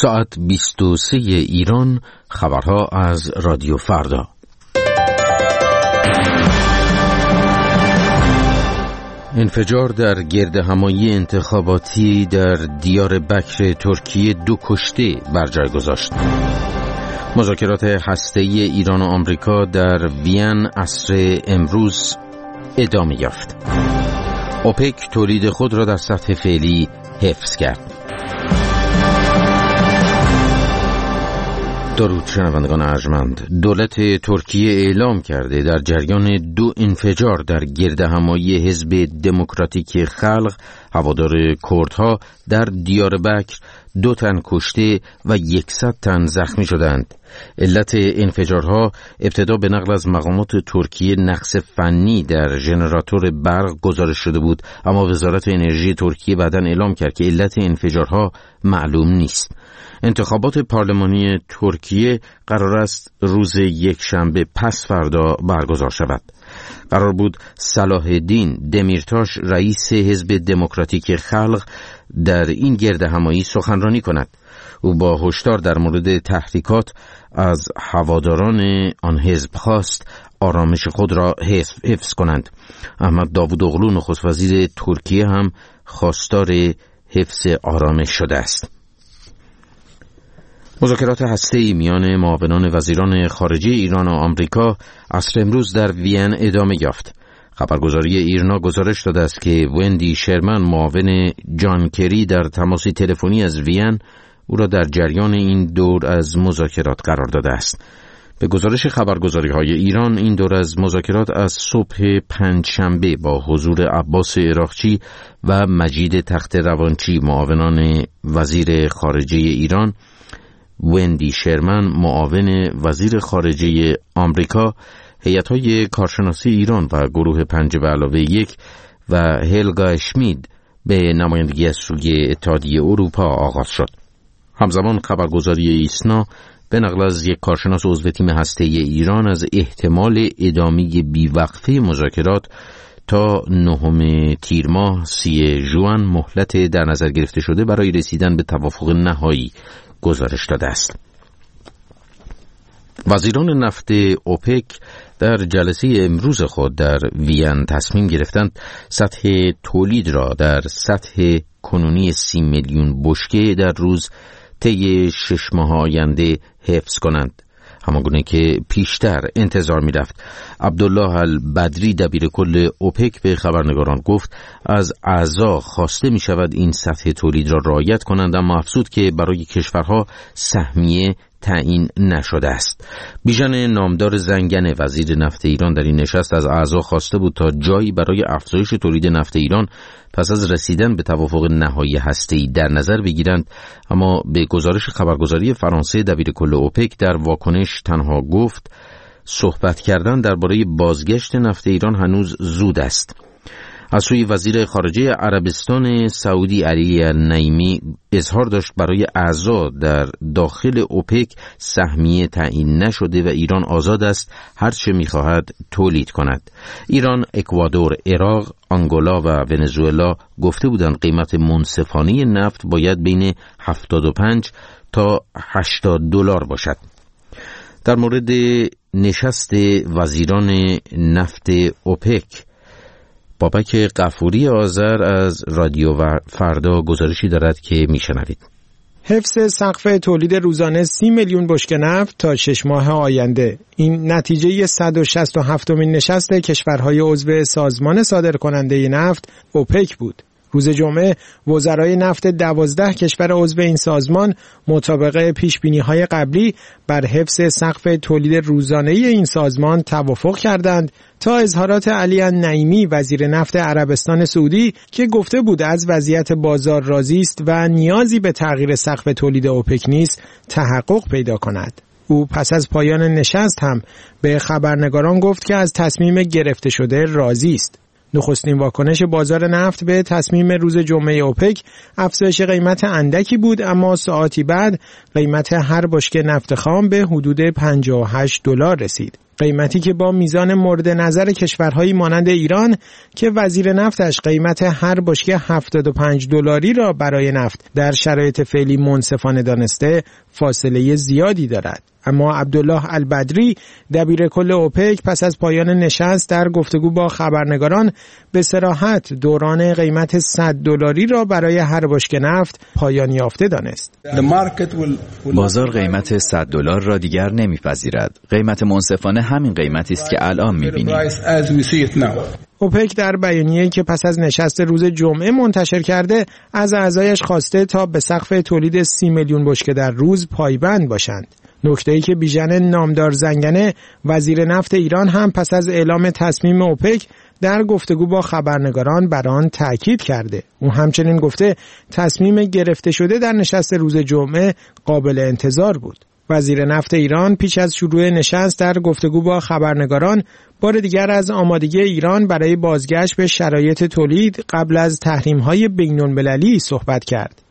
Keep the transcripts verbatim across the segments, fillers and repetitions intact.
ساعت بیست و سه ایران، خبرها از رادیو فردا. انفجار در گردهمایی انتخاباتی در دیار بکر ترکیه دو کشته بر جای گذاشت. مذاکرات هسته‌ای ایران و آمریکا در وین عصر امروز ادامه یافت. اوپک تولید خود را در سطح فعلی حفظ کرد. درود شنوندگان ارجمند. دولت ترکیه اعلام کرده در جریان دو انفجار در گردهمایی حزب دموکراتیک خلق هوادار کردها در دیار بکر دو تن کشته و یکصد تن زخمی شدند. علت انفجارها ابتدا به نقل از مقامات ترکیه نقص فنی در ژنراتور برق گزارش شده بود، اما وزارت انرژی ترکیه بعداً اعلام کرد که علت انفجارها معلوم نیست. انتخابات پارلمانی ترکیه قرار است روز یکشنبه پس فردا برگزار شود. قرار بود صلاح الدین دمیرتاش رئیس حزب دموکراتیک خلق در این گردهمایی سخنرانی کند. او با هشدار در مورد تحریکات از هواداران آن حزب خواست آرامش خود را حفظ کنند. احمد داوودوغلو نخست وزیر ترکیه هم خواستار حفظ آرامش شده است. مذاکرات هسته‌ای میان معاونان وزیران خارجه ایران و آمریکا عصر امروز در وین ادامه یافت. خبرگزاری ایرنا گزارش داده است که وندی شرمن معاون جان کری در تماسی تلفنی از وین او را در جریان این دور از مذاکرات قرار داده است. به گزارش خبرگزاری‌های ایران این دور از مذاکرات از صبح پنجشنبه با حضور عباس عراقچی و مجید تخت روانچی معاونان وزیر خارجه ایران، وندی شرمن معاون وزیر خارجه آمریکا، هیئت‌های کارشناسی ایران و گروه پنج به علاوه یک و هلگا اشمید به نمایندگی از سوی اتحادیه اروپا آغاز شد. همزمان خبرگزاری ایسنا به نقل از یک کارشناس عضو تیم هسته‌ای ایران از احتمال ادامه بیوقفه مذاکرات تا نهم تیر ماه سی ژوئن مهلت در نظر گرفته شده برای رسیدن به توافق نهایی گزارش داده است. وزیران نفت اوپک در جلسه امروز خود در وین تصمیم گرفتند سطح تولید را در سطح کنونی سی میلیون بشکه در روز طی شش ماه آینده حفظ کنند، همانگونه که پیشتر انتظار می رفت. عبدالله البدری دبیر کل اوپک به خبرنگاران گفت از اعضا خواسته می شود این سطح تولید را رعایت کنند، اما افزود که برای کشورها سهمیه تعیین نشده است. بیژن نامدار زنگن وزیر نفت ایران در این نشست از اعضا خواسته بود تا جایی برای افزایش تولید نفت ایران پس از رسیدن به توافق نهایی هسته‌ای در نظر بگیرند، اما به گزارش خبرگزاری فرانسه دبیر کل اوپک در واکنش تنها گفت صحبت کردن درباره بازگشت نفت ایران هنوز زود است. از سوی وزیر خارجه عربستان سعودی علی النعیمی اظهار داشت برای اعضا در داخل اوپک سهمیه تعیین نشده و ایران آزاد است هر چه می‌خواهد تولید کند. ایران، اکوادور، عراق، آنگولا و ونزوئلا گفته بودند قیمت منصفانه نفت باید بین هفتاد و پنج تا هشتاد دلار باشد. در مورد نشست وزیران نفت اوپک، بابک غفوری آذر از رادیو فردا گزارشی دارد که میشنوید. حفظ سقف تولید روزانه سی میلیون بشکه نفت تا شش ماه آینده. این نتیجه صد و شصت و هفتمین نشست کشورهای عضو سازمان صادرکننده نفت اوپک بود. روز جمعه وزرای نفت دوازده کشور عضو این سازمان مطابق پیشبینی‌های قبلی بر حفظ سقف تولید روزانه این سازمان توافق کردند تا اظهارات علی النعیمی وزیر نفت عربستان سعودی که گفته بود از وضعیت بازار راضی است و نیازی به تغییر سقف تولید اوپک نیست تحقق پیدا کند. او پس از پایان نشست هم به خبرنگاران گفت که از تصمیم گرفته شده راضی است. نخستین واکنش بازار نفت به تصمیم روز جمعه اوپک افزایش قیمت اندکی بود، اما ساعتی بعد قیمت هر بشکه نفت خام به حدود پنجاه و هشت دلار رسید. قیمتی که با میزان مورد نظر کشورهایی مانند ایران که وزیر نفتش قیمت هر بشکه هفتاد و پنج دلاری را برای نفت در شرایط فعلی منصفانه دانسته فاصله زیادی دارد. اما عبدالله البدری دبیر کل اوپک پس از پایان نشست در گفتگو با خبرنگاران به صراحت دوران قیمت صد دلاری را برای هر بشکه نفت پایان یافته دانست. بازار قیمت صد دلار را دیگر نمیپذیرد. قیمت منصفانه همین قیمتی است که الان می‌بینیم. اوپک در بیانیه‌ای که پس از نشست روز جمعه منتشر کرده از اعضایش خواسته تا به سقف تولید سی میلیون بشکه در روز پایبند باشند. نکته‌ای که بیژن نامدار زنگنه وزیر نفت ایران هم پس از اعلام تصمیم اوپک در گفتگو با خبرنگاران بر آن تأکید کرده. او همچنین گفته تصمیم گرفته شده در نشست روز جمعه قابل انتظار بود. وزیر نفت ایران پیش از شروع نشست در گفتگو با خبرنگاران بار دیگر از آمادگی ایران برای بازگشت به شرایط تولید قبل از تحریم‌های بین‌المللی صحبت کرد.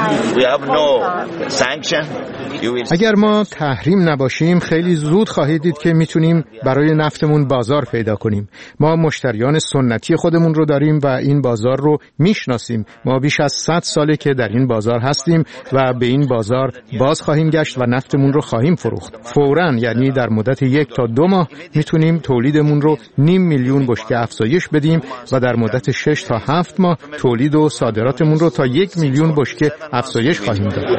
اگر ما تحریم نباشیم خیلی زود خواهید دید که میتونیم برای نفتمون بازار پیدا کنیم. ما مشتریان سنتی خودمون رو داریم و این بازار رو میشناسیم. ما بیش از صد ساله که در این بازار هستیم و به این بازار باز خواهیم گشت و نفتمون رو خواهیم فروخت. فوراً، یعنی در مدت یک تا دو ماه میتونیم تولیدمون رو نیم میلیون بشکه افزایش بدیم و در مدت شش تا هفت ماه تولید و صادراتمون رو تا یک میلیون بشکه افزایش خواهیم داد.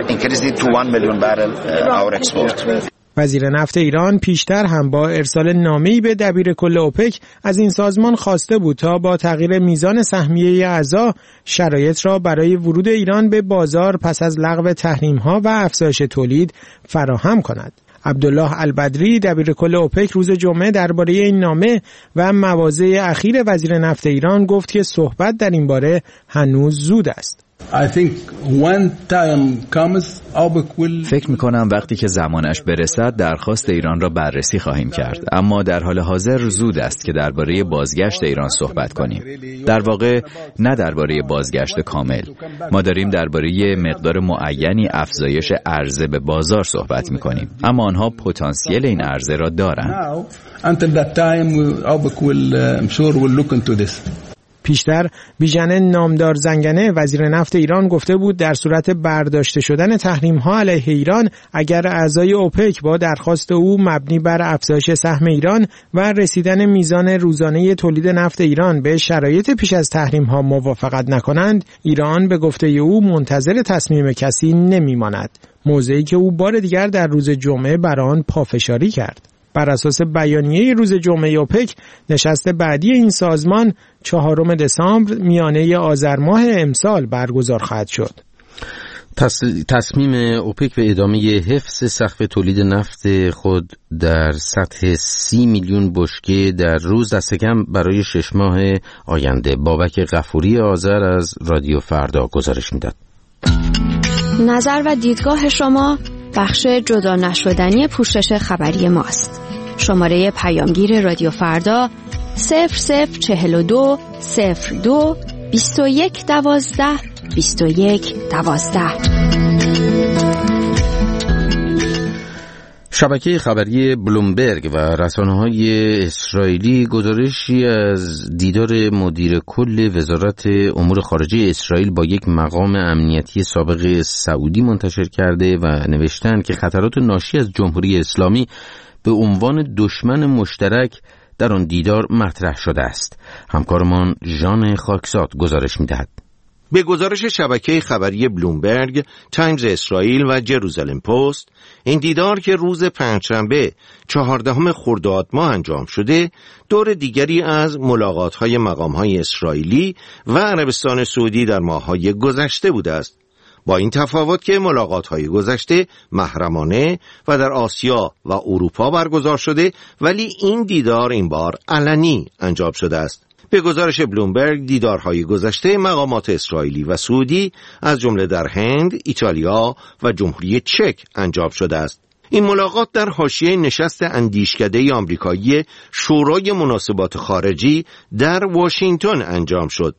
وزیر نفت ایران پیشتر هم با ارسال نامه‌ای به دبیر کل اوپک از این سازمان خواسته بود تا با تغییر میزان سهمیه اعضا شرایط را برای ورود ایران به بازار پس از لغو تحریم‌ها و افزایش تولید فراهم کند. عبدالله البدری دبیر کل اوپک روز جمعه درباره این نامه و مواضع اخیر وزیر نفت ایران گفت که صحبت در این باره هنوز زود است. فکر میکنم وقتی که زمانش برسد درخواست ایران را بررسی خواهیم کرد، اما در حال حاضر زود است که درباره بازگشت ایران صحبت کنیم. در واقع نه درباره بازگشت کامل. ما داریم درباره مقدار معینی افزایش عرضه به بازار صحبت میکنیم، اما آنها پتانسیل این عرضه را دارند. پیشتر بیژن نامدار زنگنه وزیر نفت ایران گفته بود در صورت برداشته شدن تحریم‌ها علیه ایران اگر اعضای اوپک با درخواست او مبنی بر افزایش سهم ایران و رسیدن میزان روزانه تولید نفت ایران به شرایط پیش از تحریم‌ها موافقت نکنند، ایران به گفته او منتظر تصمیم کسی نمی‌ماند. موضعی که او بار دیگر در روز جمعه بر آن پافشاری کرد. بر اساس بیانیه روز جمعه اوپک نشست بعدی این سازمان چهارم دسامبر میانه آذر ماه امسال برگزار خواهد شد. تصمیم اوپک به ادامه حفظ سقف تولید نفت خود در سطح سی میلیون بشکه در روز دست کم برای شش ماه آینده. بابک غفوری آذر از رادیو فردا گزارش میداد. نظر و دیدگاه شما بخش جدا نشدنی پوشش خبری ماست. شماره پیامگیر رادیو فردا صفر صفر چهل و دو صفر دو بیست و یک دوازده بیست و یک دوازده. شبکه خبری بلومبرگ و رسانه‌های اسرائیلی گزارشی از دیدار مدیر کل وزارت امور خارجه اسرائیل با یک مقام امنیتی سابق سعودی منتشر کرده و نوشتند که خطرات ناشی از جمهوری اسلامی به عنوان دشمن مشترک در آن دیدار مطرح شده است. همکارمان ژان خاکزاد گزارش می‌دهد. به گزارش شبکه خبری بلومبرگ، تایمز اسرائیل و جروزالم پست، این دیدار که روز پنجشنبه چهاردهم خرداد ماه انجام شده، دور دیگری از ملاقات‌های مقام‌های اسرائیلی و عربستان سعودی در ماه‌های گذشته بوده است. با این تفاوت که ملاقات‌های گذشته محرمانه و در آسیا و اروپا برگزار شده، ولی این دیدار این بار علنی انجام شده است. به گزارش بلومبرگ، دیدارهای گذشته مقامات اسرائیلی و سعودی از جمله در هند، ایتالیا و جمهوری چک انجام شده است. این ملاقات در حاشیه نشست اندیشکده آمریکایی شورای مناسبات خارجی در واشنگتن انجام شد.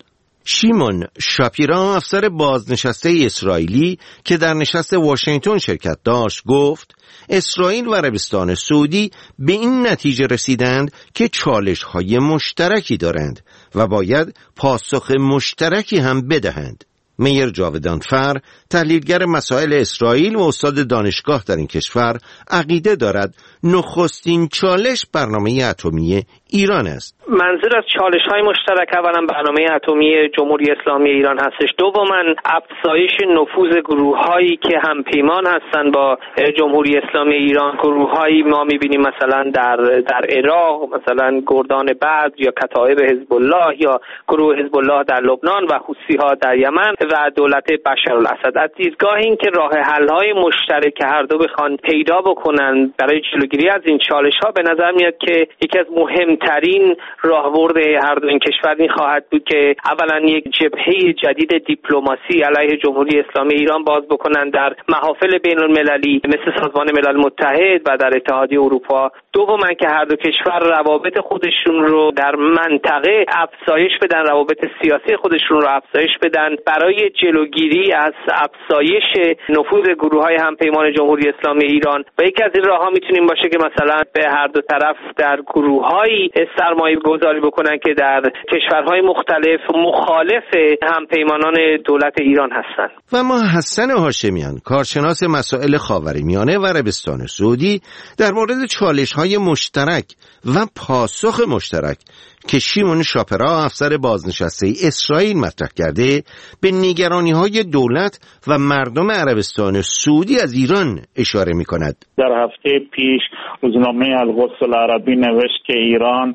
شیمون شاپیرا افسر بازنشسته اسرائیلی که در نشست واشنگتن شرکت داشت گفت اسرائیل و عربستان سعودی به این نتیجه رسیدند که چالش‌های مشترکی دارند و باید پاسخ مشترکی هم بدهند. میر جاودانفر، تحلیلگر مسائل اسرائیل و استاد دانشگاه در این کشور، عقیده دارد نخستین چالش برنامه اتمی ایران است. منظور از چالش‌های مشترک اولا برنامه اتمی جمهوری اسلامی ایران هستش، دوما افزایش نفوذ گروه‌هایی که همپیمان هستند با جمهوری اسلامی ایران. گروه‌هایی ما می‌بینیم مثلا در در عراق، مثلا گردان بدر یا کتایب حزب الله یا گروه حزب الله در لبنان و حوثی‌ها در یمن و دولت بشارالاسد. از دیدگاه این که راه حل‌های مشترک هر دو بخوان پیدا بکنن برای جلوگیری از این چالش‌ها، به نظر میاد که یکی از مهمترین راهبرد هر دو این کشور این خواهد بود که اولا یک جبهه جدید دیپلماسی علیه جمهوری اسلامی ایران باز بکنن در محافل بین‌المللی مثل سازمان ملل متحد و در اتحادیه اروپا. دوما که هر دو کشور روابط خودشون رو در منطقه افزایش بدن، روابط سیاسی خودشون رو افزایش بدن برای جلوگیری از افزایش نفوذ گروه‌های همپیمان جمهوری اسلامی ایران. و یکی از این راه‌ها میتونیم باشه که مثلا به هر دو طرف در گروه‌هایی سرمایه گذاری بکنن که در کشورهای مختلف مخالف همپیمانان دولت ایران هستند. و ما حسن هاشمیان، کارشناس مسائل خاورمیانه و عربستان سعودی، در مورد چالش‌های مشترک و پاسخ مشترک که شیمون شاپرا افسر بازنشسته اسرائیل مطرح کرده، به نگرانی‌های دولت و مردم عربستان سعودی از ایران اشاره می‌کند. در هفته پیش روزنامه القدس العربی نوشت که ایران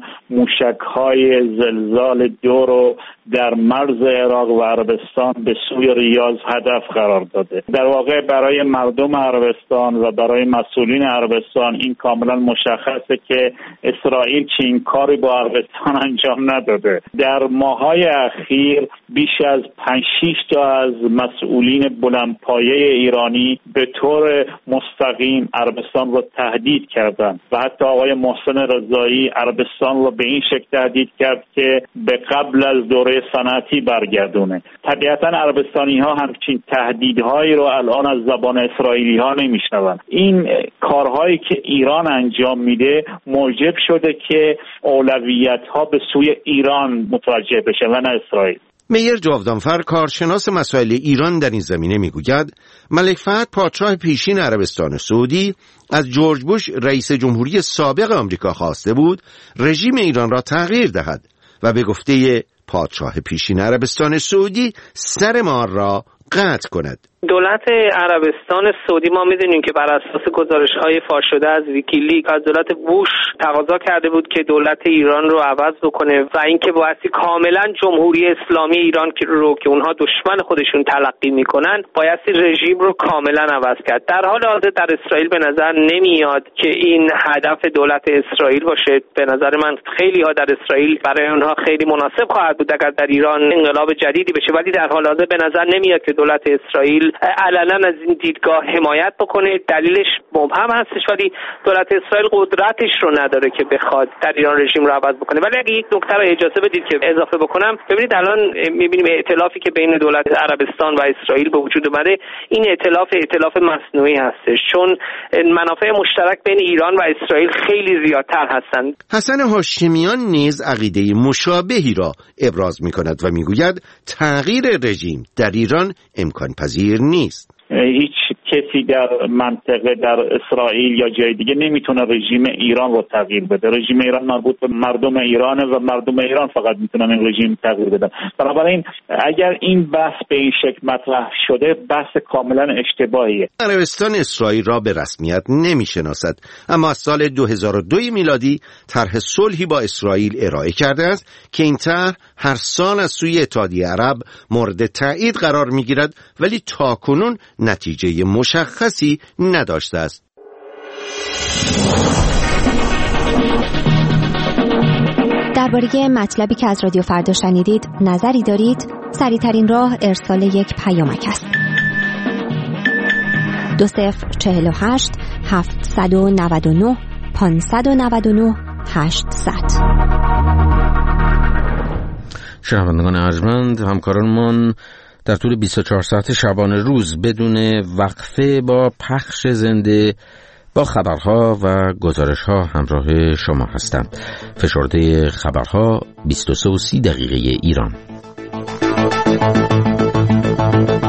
موشک‌های زلزال دو رو در مرز عراق و عربستان به سوی ریاض هدف قرار داده. در واقع برای مردم عربستان و برای مسئولین عربستان این کاملا مشخصه که اسرائیل چنین کاری با عربستان انجام نداده. در ماه‌های اخیر بیش از پنج شش تا از مسئولین بلندپایه ایرانی به طور مستقیم عربستان رو تهدید کردند و حتی آقای محسن رضایی عربستان رو به این شکل تهدید کرد که به قبل از دوره صنعتی برگردونه. طبیعتا عربستانی ها همچین تهدیدهایی رو الان از زبان اسرائیلی ها نمیشنون. این کارهایی که ایران انجام میده موجب شده که اولویت ها به سوی ایران متوجه بشه و نه اسرائیل. میر جاودانفر، کارشناس مسائل ایران، در این زمینه میگوید ملک فهد پادشاه پیشین عربستان سعودی از جورج بوش رئیس جمهوری سابق آمریکا خواسته بود رژیم ایران را تغییر دهد و به گفته پادشاه پیشین عربستان سعودی سر مار را قطع کند. دولت عربستان سعودی ما میدونیم که بر اساس گزارش‌های فاش شده از ویکیلیک از دولت بوش تقاضا کرده بود که دولت ایران رو عوض بکنه و اینکه بایستی کاملا جمهوری اسلامی ایران رو که اونها دشمن خودشون تلقی میکنن بایستی رژیم رو کاملا عوض کرد. در حال حاضر در اسرائیل به نظر نمیاد که این هدف دولت اسرائیل باشه. به نظر من خیلی ها در اسرائیل برای اونها خیلی مناسب خواهد بود اگر در ایران انقلاب جدیدی بشه، ولی در حال حاضر به نظر نمیاد که دولت اسرائیل علنا از این دیدگاه حمایت بکنه. دلیلش مبهم هستش، ولی دولت اسرائیل قدرتش رو نداره که بخواد در ایران رژیم رو عوض بکنه. ولی اگه یک نکته رو اجازه بدید که اضافه بکنم، ببینید الان می‌بینیم ائتلافی که بین دولت عربستان و اسرائیل به وجود اومده، این ائتلاف ائتلاف مصنوعی هستش، چون منافع مشترک بین ایران و اسرائیل خیلی زیادتر هستند. حسن هاشمیان نیز عقیده مشابهی را ابراز می‌کند و می‌گوید تغییر رژیم در ایران امکان پذیر نیست. هیچ کسی در منطقه در اسرائیل یا جای دیگه نمیتونه رژیم ایران رو تغییر بده. رژیم ایران مربوط به مردم ایرانه و مردم ایران فقط میتونن این رژیم تغییر بدن. بنابراین اگر این بحث به این شکل مطرح شده بحث کاملا اشتباهیه. عربستان اسرائیل را به رسمیت نمیشناسد، اما از سال دو هزار و دو میلادی طرح صلحی با اسرائیل ارائه کرده است که این طرح هر سال از سوی اتحادیه عرب مورد تایید قرار میگیرد، ولی تاکنون نتیجه مشخصی نداشته است. درباره مطلبی که از رادیو فردا شنیدید نظری دارید؟ سریع‌ترین راه ارسال یک پیامک است. دو صفر چهل و هشت هفتصد و نود و نه پانصد و نود و نه هشتصد. شنوندگان ارجمند، همکارانمان در طول بیست و چهار ساعت شبانه روز بدون وقفه با پخش زنده با خبرها و گزارشها همراه شما هستند. فشرده خبرها بیست و سه و سی دقیقه ایران.